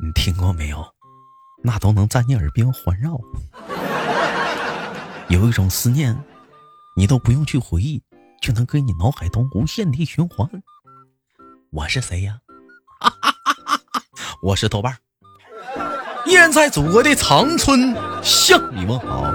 你听过没有？那都能在你耳边环绕。有一种思念，你都不用去回忆，就能跟你脑海中无限地循环。我是谁呀？我是豆瓣，依然在祖国的长春向你问好。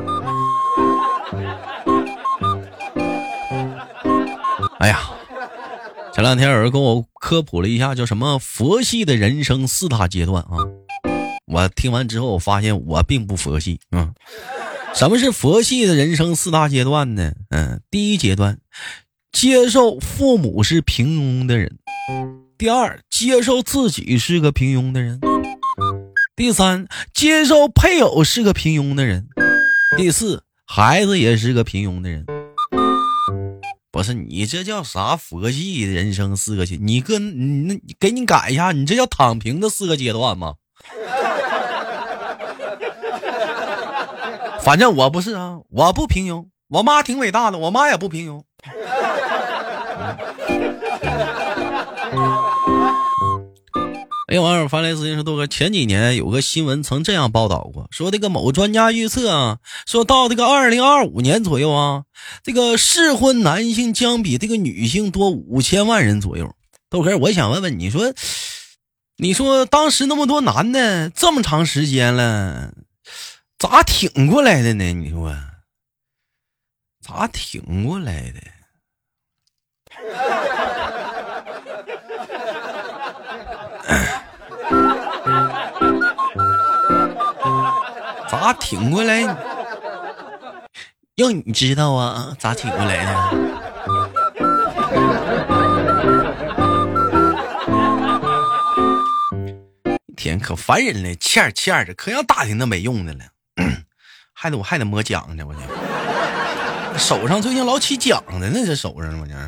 哎呀，前两天有人跟我科普了一下，叫什么佛系的人生4大阶段啊。我听完之后，我发现我并不佛系啊。什么是佛系的人生4大阶段呢？第一阶段，接受父母是平庸的人；第二，接受自己是个平庸的人；第三，接受配偶是个平庸的人；第四，孩子也是个平庸的人。不是你这叫啥佛系的人生4个阶段？你给你改一下，你这叫躺平的4个阶段吗？反正我不是啊，我不平庸，我妈挺伟大的，我妈也不平庸。网友发来私信说，豆哥，前几年有个新闻曾这样报道过，说这个某专家预测啊，说到这个2025年左右啊，这个适婚男性将比这个女性多5000万人左右。豆哥，我想问问你说当时那么多男的，这么长时间了，咋挺过来的呢？你说咋挺过来的？咋挺过来？要你知道啊，咋挺过来的？一天可烦人了，欠的，可让打听那没用的了。还得摸奖呢，我这手上最近老起奖的呢，这手上我这。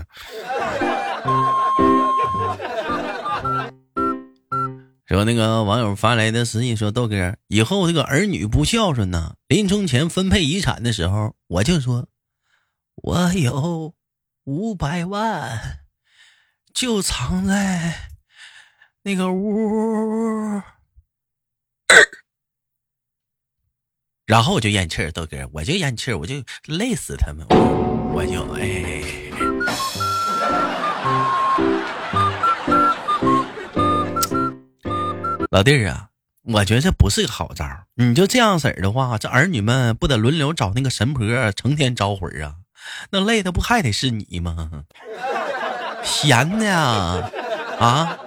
说那个网友发来的私信说，豆哥，以后这个儿女不孝顺呢，临终前分配遗产的时候，我就说我有500万，就藏在那个屋。然后我就咽气儿，豆哥，我就咽气儿，我就累死他们，我就老弟儿啊，我觉得这不是个好招。你就这样式儿的话，这儿女们不得轮流找那个神婆成天招魂啊？那累的不还得是你吗？闲的呀啊！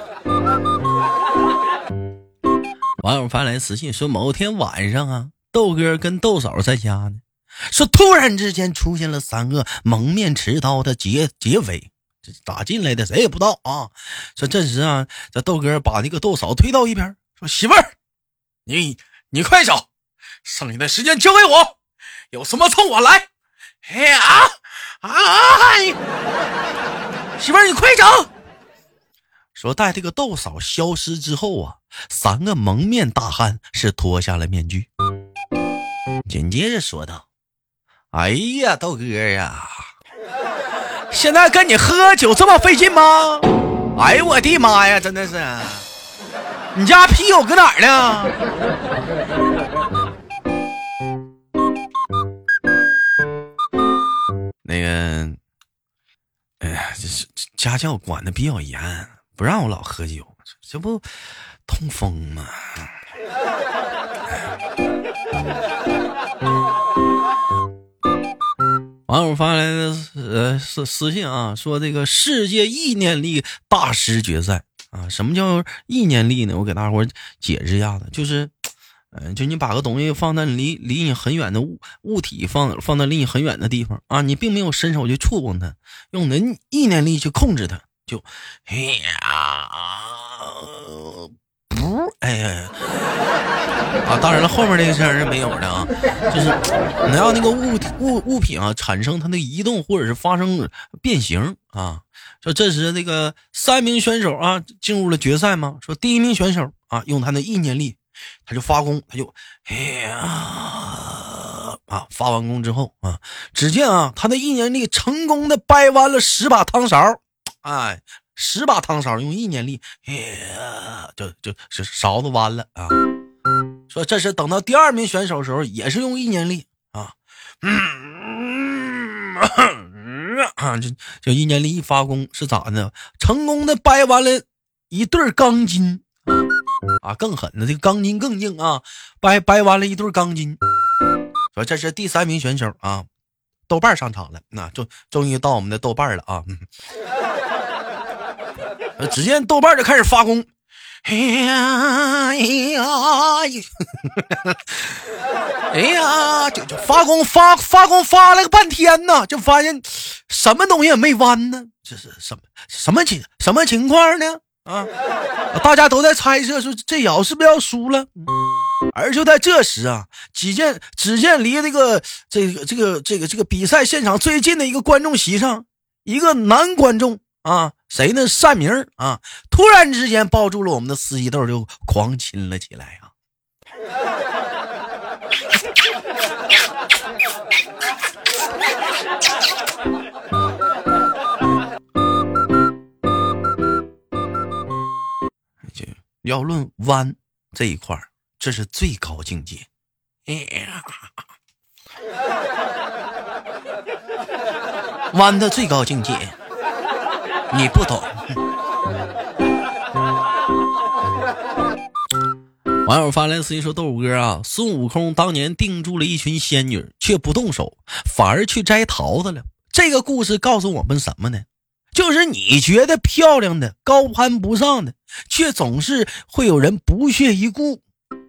网友发来私信说，某天晚上啊，豆哥跟豆嫂在家呢，说突然之间出现了3个蒙面持刀的劫匪，这咋进来的谁也不知道啊。说这时啊，这豆哥把那个豆嫂推到一边，说媳妇儿，你快走，剩下的时间交给我，有什么冲我来。媳妇儿你快走。说待这个豆嫂消失之后啊，3个蒙面大汉是脱下了面具，紧接着说道，哎呀豆哥呀，现在跟你喝酒这么费劲吗？哎呦我的妈呀，真的是，你家啤酒搁哪儿呢？那个哎呀，这是家教管的比较严，不让我老喝酒，这不通风吗？网友发来的私信啊，说这个世界意念力大师决赛啊，什么叫意念力呢？我给大伙解释一下子，就是就你把个东西放在离你很远的物体放在离你很远的地方啊，你并没有伸手去触碰它，用你的意念力去控制它，就不当然了，后面这个声是没有的啊，就是能让那个物品啊产生它的移动或者是发生变形啊。说这时这个3名选手啊进入了决赛嘛，说第1名选手啊用他的意念力，他就发功，他就发完功之后啊，只见啊他的意念力成功的掰弯了10把汤勺， 10把汤勺用意念力，就勺子弯了啊。说这是等到第2名选手的时候，也是用意念力啊，就意念力一发功是咋的？成功的掰完了一对钢筋啊，更狠的这个钢筋更硬啊，掰完了一对钢筋。说这是第3名选手啊，豆瓣上场了，那终于到我们的豆瓣了啊。只见豆瓣就开始发功，哎呀，就发功发了个半天呢，就发现什么东西也没弯呢，这是什么情况呢？啊，大家都在猜测说这瑶是不是要输了？而就在这时啊，只见离这个比赛现场最近的一个观众席上，一个男观众啊，谁呢？单明啊，突然之间抱住了我们的司机豆，就狂亲了起来啊！要论弯这一块，这是最高境界。弯的最高境界，你不懂。网友发来私信说：“豆哥啊，孙悟空当年定住了一群仙女，却不动手，反而去摘桃子了。这个故事告诉我们什么呢？就是你觉得漂亮的、高攀不上的，却总是会有人不屑一顾。”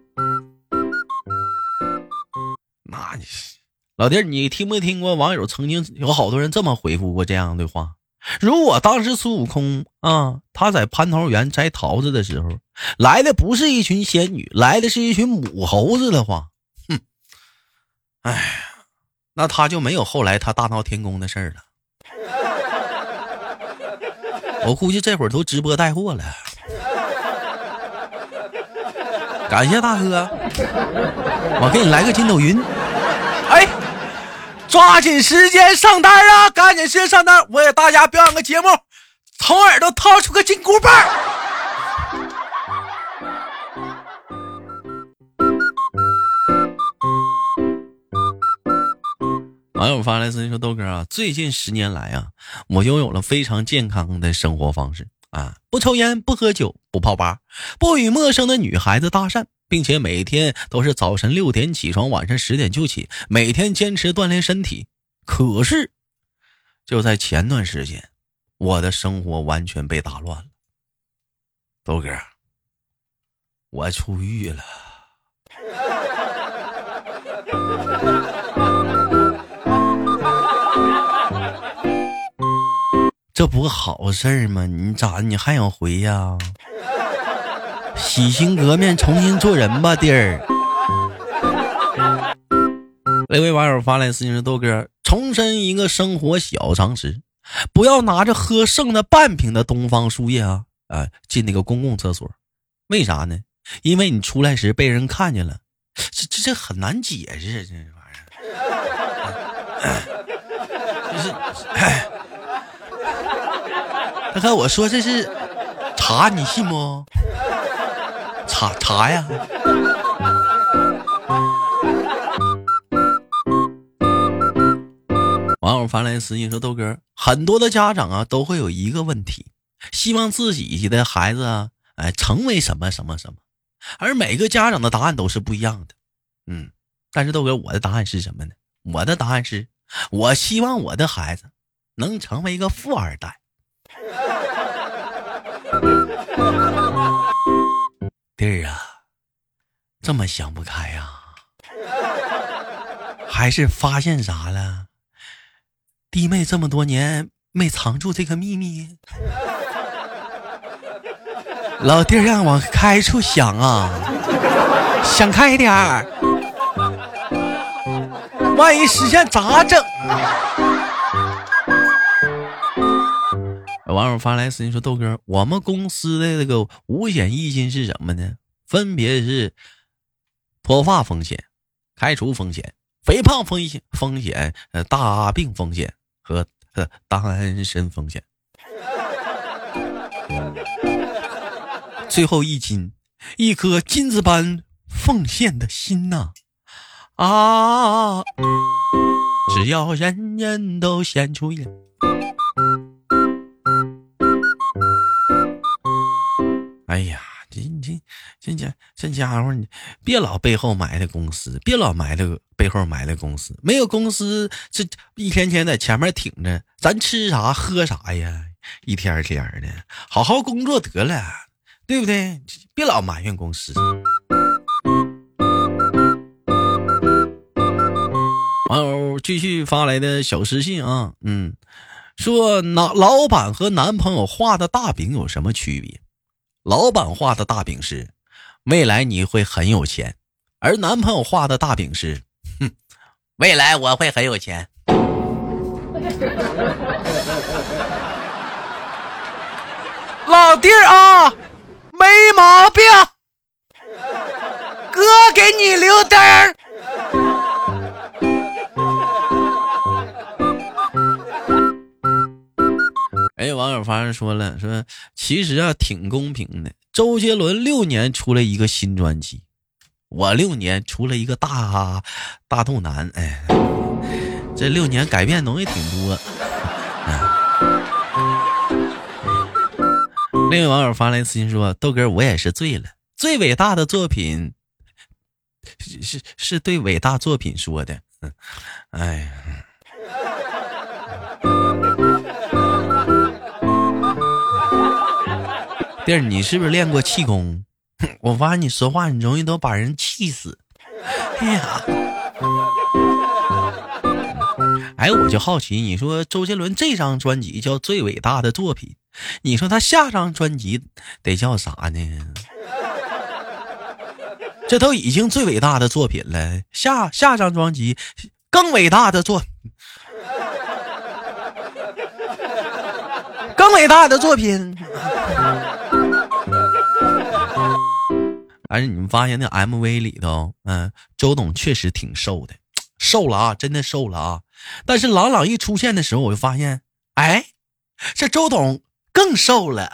那你老弟，你听没听过网友曾经有好多人这么回复过这样的话？如果当时孙悟空啊，他在蟠桃园摘桃子的时候，来的不是一群仙女，来的是一群母猴子的话，那他就没有后来他大闹天宫的事儿了。我估计这会儿都直播带货了。感谢大哥，我给你来个筋斗云。抓紧时间上单啊！赶紧时间上单，我给大家表演个节目，从耳朵掏出个金箍棒。网友发来私信说：“豆哥啊，最近10年来啊，我拥有了非常健康的生活方式啊，不抽烟，不喝酒，不泡吧，不与陌生的女孩子搭讪。”并且每天都是早晨6点起床，晚上10点就起，每天坚持锻炼身体。可是就在前段时间，我的生活完全被打乱了。豆哥，我出狱了。这不好事吗？你还想回呀？洗心革面，重新做人吧，弟儿。那位网友发来私信说：“豆哥，重申一个生活小常识，不要拿着喝剩的半瓶的东方树叶进那个公共厕所。为啥呢？因为你出来时被人看见了，这很难解释，这玩意儿。他跟我说这是茶，你信不？茶呀。”网友发来私信说：“豆哥，很多的家长啊都会有一个问题，希望自己的孩子成为什么什么什么，而每个家长的答案都是不一样的。但是豆哥，我的答案是什么呢？我的答案是，我希望我的孩子能成为一个富二代。”弟儿啊，这么想不开呀？还是发现啥了？弟妹这么多年没藏住这个秘密，老弟儿让往开处想啊，想开一点儿，万一实现咋整？网友发来私信说：“豆哥，我们公司的这个五险一金是什么呢？分别是脱发风险、开除风险、肥胖风险、大病风险和单身风险。” 最后一斤，一颗金子般奉献的心呐！啊，只要人人都献出一。哎呀，这家伙，你别老背后埋的公司，别老埋的背后埋的公司，没有公司，这一天天在前面挺着，咱吃啥喝啥呀？一天天的，好好工作得了，对不对？别老埋怨公司。网友继续发来的小私信啊，说老板和男朋友画的大饼有什么区别？老板画的大饼是未来你会很有钱，而男朋友画的大饼是未来我会很有钱。老弟儿啊，没毛病，哥给你留灯儿。网友发现说了，说其实啊挺公平的，周杰伦6年出了一个新专辑，我6年出了一个大肚腩，哎，这6年改变东西挺多。另一位网友发来私信说，豆哥我也是醉了，最伟大的作品是对伟大作品说的。哎呀，弟儿，你是不是练过气功？我发现你说话你容易都把人气死。哎呀，我就好奇，你说周杰伦这张专辑叫最伟大的作品，你说他下张专辑得叫啥呢？这都已经最伟大的作品了，下张专辑更伟大的更伟大的作品。而且你们发现那 MV 里头，周董确实挺瘦的，瘦了啊，真的瘦了啊。但是朗朗一出现的时候，我就发现，这周董更瘦了。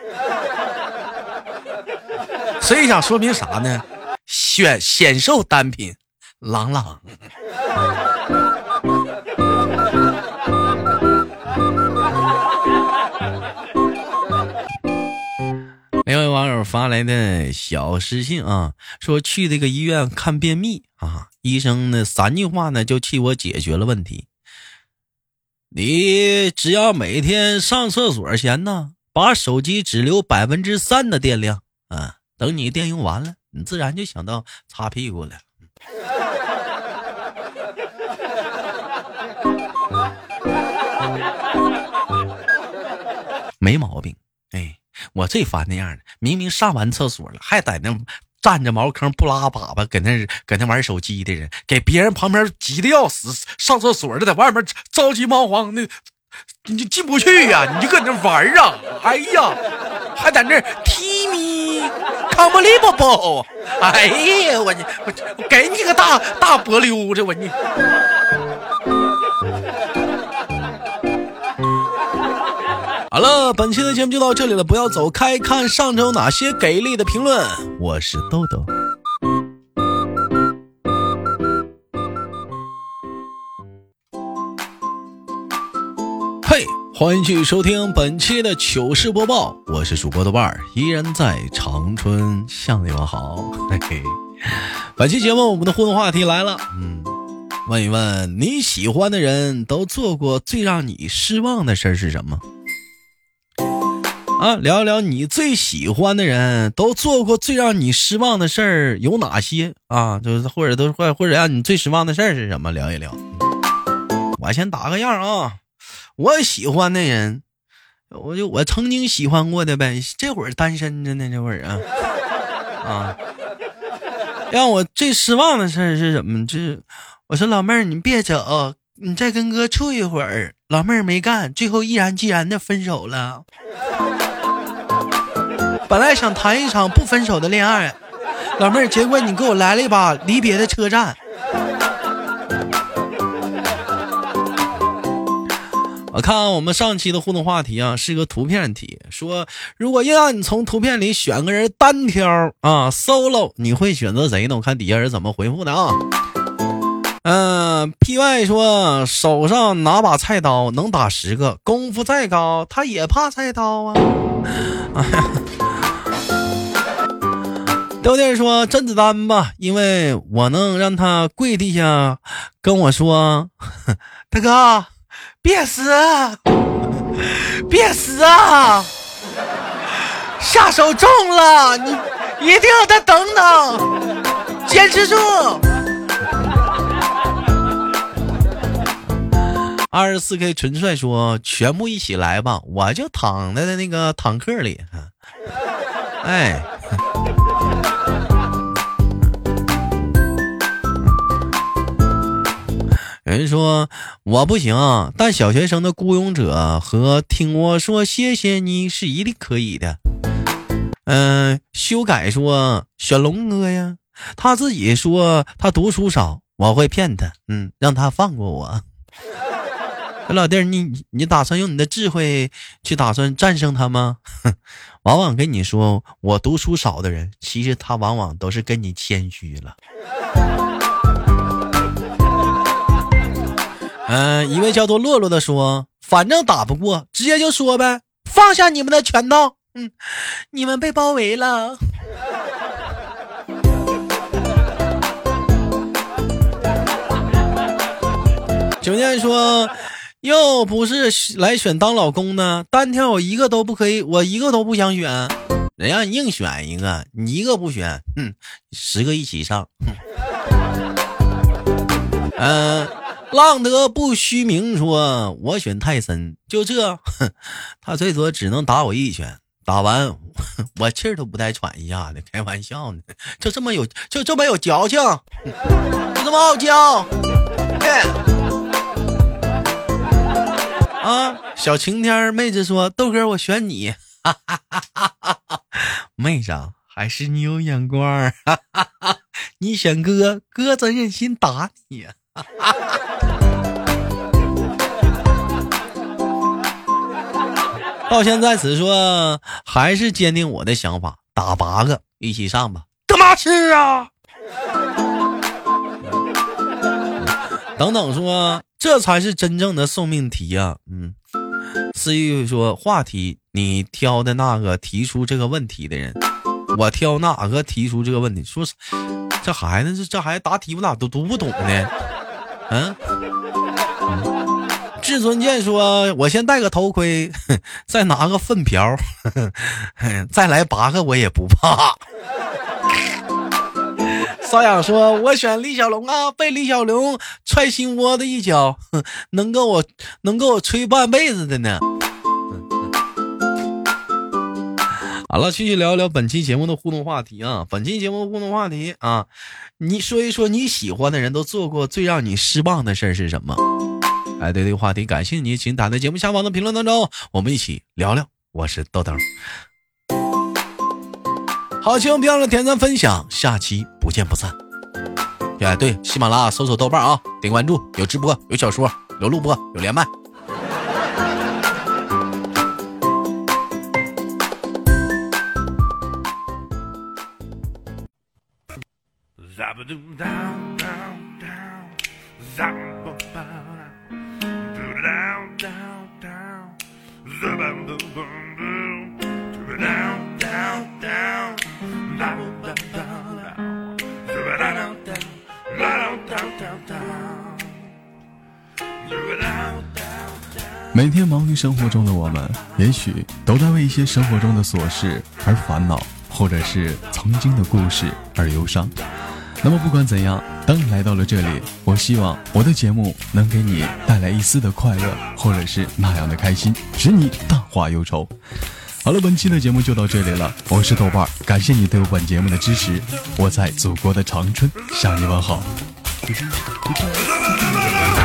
所以想说明啥呢？显瘦单品，朗朗。另外网友发来的小私信啊，说去这个医院看便秘啊，医生呢3句话呢就替我解决了问题。你只要每天上厕所前呢，把手机只留3%的电量啊，等你电用完了，你自然就想到擦屁股了。没毛病，我最烦那样的，明明上完厕所了，还在那站着茅坑不拉粑粑，搁那玩手机的人，给别人旁边急得要死，上厕所的在外面着急忙慌的，你就进不去呀，你就搁那玩啊！哎呀，还在那踢咪 unbelievable！ 哎呀，我给你个大波溜子，你。好了，本期的节目就到这里了，不要走开，看上周哪些给力的评论。我是豆豆。嘿，欢迎继续收听本期的糗事播报，我是主播豆瓣，依然在长春向你们好。嘿嘿，本期节目我们的互动话题来了，问一问你喜欢的人都做过最让你失望的事是什么？聊一聊你最喜欢的人都做过最让你失望的事儿有哪些啊？就是或者让你最失望的事儿是什么？聊一聊。我先打个样啊，我喜欢的人，我曾经喜欢过的呗，这会儿单身着呢，这会儿啊，让我最失望的事儿是什么？就是我说老妹儿，你别走，你再跟哥处一会儿。老妹儿没干，最后毅然决然的分手了。本来想谈一场不分手的恋爱，老妹儿，结果你给我来了一把离别的车站。 我看我们上期的互动话题啊，是个图片题，说如果要让你从图片里选个人单挑啊 solo， 你会选择谁呢？我看底下人怎么回复的啊。PY 说手上拿把菜刀能打10个，功夫再高他也怕菜刀啊。丢弟说甄子丹吧，因为我能让他跪地下跟我说，大哥别死别死啊，下手重了，你一定要再等等，坚持住。24K 纯帅说全部一起来吧，我就躺在那个坦克里。哎，有人说我不行，但小学生的孤勇者和听我说谢谢你是一定可以的。修改说选龙哥呀，他自己说他读书少，我会骗他，让他放过我。老弟儿，你打算用你的智慧去打算战胜他吗？往往跟你说我读书少的人，其实他往往都是跟你谦虚了。一位叫做洛洛的说，反正打不过，直接就说呗，放下你们的拳头，你们被包围了。九念说，又不是来选当老公呢，单挑我一个都不可以，我一个都不想选，人让你硬选一个，你一个不选，10个一起上。浪得不虚名说，我选泰森，就这，他最多只能打我一拳，打完我气儿都不带喘一下的，开玩笑呢，就这么有矫情，就这么傲娇。小晴天妹子说，豆哥我选你。妹子还是你有眼光，你选哥怎忍心打你呀？到现在此说还是坚定我的想法，打8个一起上吧。干嘛吃啊？等等说这才是真正的送命题啊。思玉说话题你挑的那个提出这个问题的人，我挑哪个提出这个问题？说这孩子这孩子答题我咋都读不懂呢？至尊剑说我先戴个头盔，再拿个粪瓢，再来8个我也不怕。瘙痒说我选李小龙啊，被李小龙踹心窝的一脚，能够我吹半辈子的呢。好了，继续聊聊本期节目的互动话题啊。本期节目的互动话题啊，你说一说你喜欢的人都做过最让你失望的事是什么？对这个话题感兴趣你请打在节目下方的评论当中，我们一起聊聊。我是豆豆，好，请别忘了点赞分享，下期不见不散。对，喜马拉雅搜索豆瓣啊，点关注，有直播，有小说，有录播，有连麦。 每天忙于生活中的我们，也许都在为一些生活中的琐事而烦恼，或者是曾经的故事而忧伤。那么不管怎样，当你来到了这里，我希望我的节目能给你带来一丝的快乐，或者是那样的开心，使你淡化忧愁。好了，本期的节目就到这里了，我是豆瓣，感谢你对本节目的支持，我在祖国的长春向你问好。